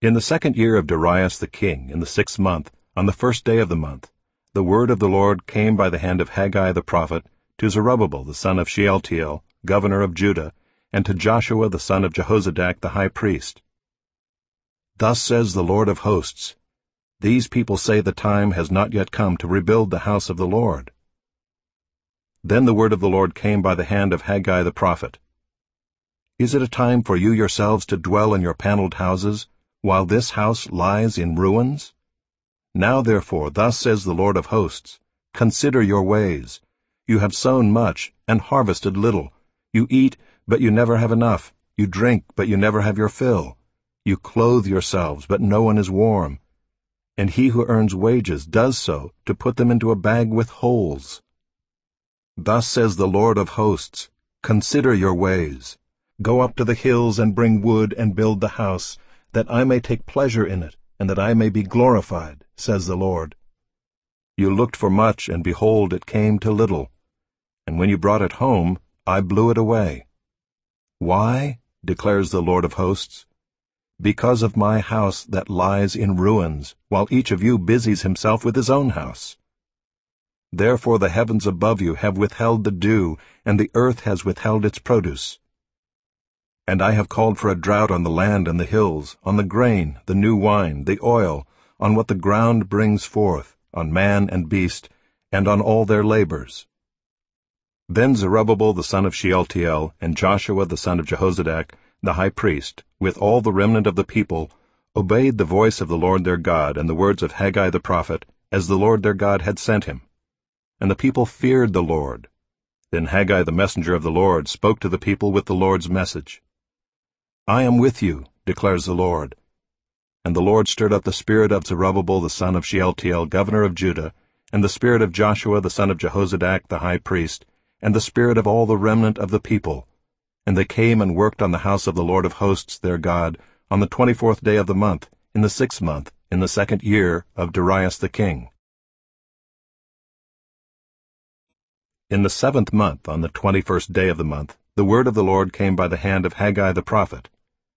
In the 2nd year of Darius the king, in the 6th month, on the 1st day of the month, the word of the Lord came by the hand of Haggai the prophet to Zerubbabel the son of Shealtiel, governor of Judah, and to Joshua the son of Jehozadak the high priest. Thus says the Lord of hosts, These people say the time has not yet come to rebuild the house of the Lord. Then the word of the Lord came by the hand of Haggai the prophet. Is it a time for you yourselves to dwell in your paneled houses, while this house lies in ruins? Now therefore, thus says the Lord of hosts, Consider your ways. You have sown much, and harvested little. You eat, but you never have enough. You drink, but you never have your fill. You clothe yourselves, but no one is warm. And he who earns wages does so to put them into a bag with holes. Thus says the Lord of hosts, Consider your ways. Go up to the hills and bring wood and build the house, that I may take pleasure in it, and that I may be glorified, says the Lord. You looked for much, and behold, it came to little. And when you brought it home, I blew it away. Why? Declares the Lord of hosts. Because of my house that lies in ruins, while each of you busies himself with his own house. Therefore the heavens above you have withheld the dew, and the earth has withheld its produce. And I have called for a drought on the land and the hills, on the grain, the new wine, the oil, on what the ground brings forth, on man and beast, and on all their labors. Then Zerubbabel the son of Shealtiel, and Joshua the son of Jehozadak, the high priest, with all the remnant of the people, obeyed the voice of the Lord their God and the words of Haggai the prophet, as the Lord their God had sent him. And the people feared the Lord. Then Haggai the messenger of the Lord spoke to the people with the Lord's message. I am with you, declares the Lord. And the Lord stirred up the spirit of Zerubbabel the son of Shealtiel, governor of Judah, and the spirit of Joshua the son of Jehozadak the high priest, and the spirit of all the remnant of the people. And they came and worked on the house of the Lord of hosts their God on the 24th day of the month, in the 6th month, in the 2nd year of Darius the king. In the 7th month, on the 21st day of the month, the word of the Lord came by the hand of Haggai the prophet.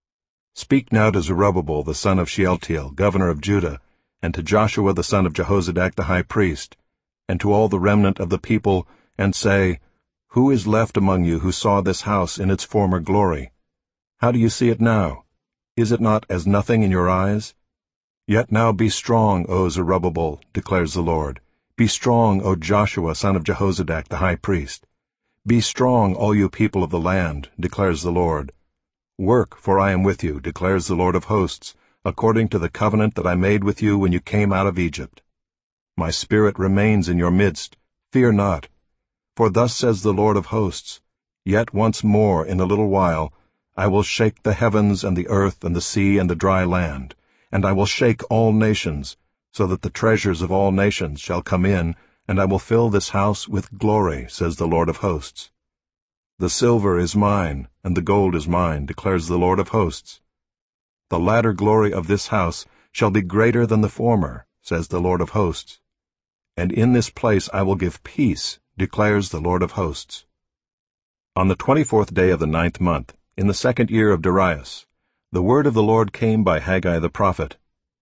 Speak now to Zerubbabel the son of Shealtiel, governor of Judah, and to Joshua the son of Jehozadak the high priest, and to all the remnant of the people, and say, Who is left among you who saw this house in its former glory? How do you see it now? Is it not as nothing in your eyes? Yet now be strong, O Zerubbabel, declares the Lord. Be strong, O Joshua son of Jehozadak the high priest. Be strong, all you people of the land, declares the Lord. Work, for I am with you, declares the Lord of hosts, according to the covenant that I made with you when you came out of Egypt. My spirit remains in your midst. Fear not. For thus says the Lord of hosts, Yet once more in a little while I will shake the heavens and the earth and the sea and the dry land, and I will shake all nations, so that the treasures of all nations shall come in, and I will fill this house with glory, says the Lord of hosts. The silver is mine, and the gold is mine, declares the Lord of hosts. The latter glory of this house shall be greater than the former, says the Lord of hosts. And in this place I will give peace, declares the Lord of hosts. On the 24th day of the 9th month, in the 2nd year of Darius, the word of the Lord came by Haggai the prophet.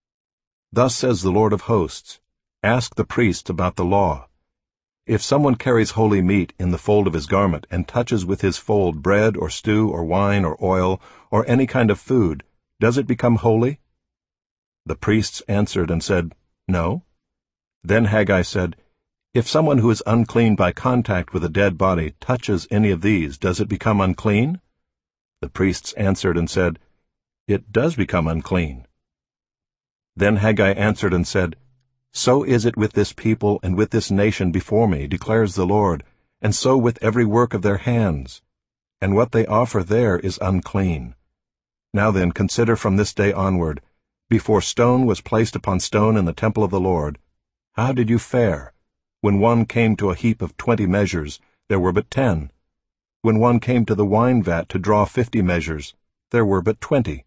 Thus says the Lord of hosts, Ask the priests about the law. If someone carries holy meat in the fold of his garment and touches with his fold bread or stew or wine or oil or any kind of food, does it become holy? The priests answered and said, No. Then Haggai said, If someone who is unclean by contact with a dead body touches any of these, does it become unclean? The priests answered and said, It does become unclean. Then Haggai answered and said, So is it with this people and with this nation before me, declares the Lord, and so with every work of their hands. And what they offer there is unclean. Now then, consider from this day onward, before stone was placed upon stone in the temple of the Lord, how did you fare? When one came to a heap of 20 measures, there were but 10. When one came to the wine vat to draw 50 measures, there were but 20.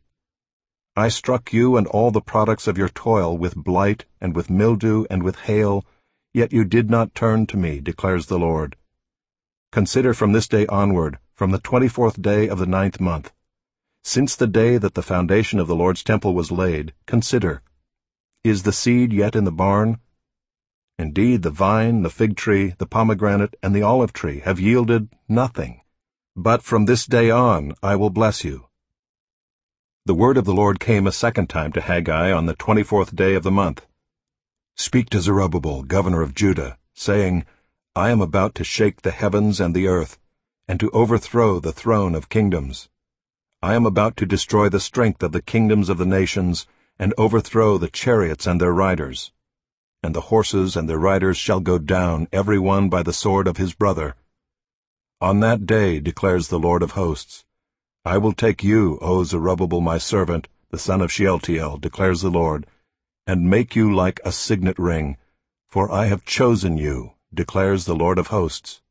I struck you and all the products of your toil with blight and with mildew and with hail, yet you did not turn to me, declares the Lord. Consider from this day onward, from the 24th day of the 9th month. Since the day that the foundation of the Lord's temple was laid, consider, is the seed yet in the barn? Indeed, the vine, the fig tree, the pomegranate, and the olive tree have yielded nothing. But from this day on I will bless you. The word of the Lord came a second time to Haggai on the 24th day of the month. Speak to Zerubbabel, governor of Judah, saying, I am about to shake the heavens and the earth, and to overthrow the throne of kingdoms. I am about to destroy the strength of the kingdoms of the nations, and overthrow the chariots and their riders. And the horses and their riders shall go down, every one by the sword of his brother. On that day, declares the Lord of hosts, I will take you, O Zerubbabel my servant, the son of Shealtiel, declares the Lord, and make you like a signet ring, for I have chosen you, declares the Lord of hosts.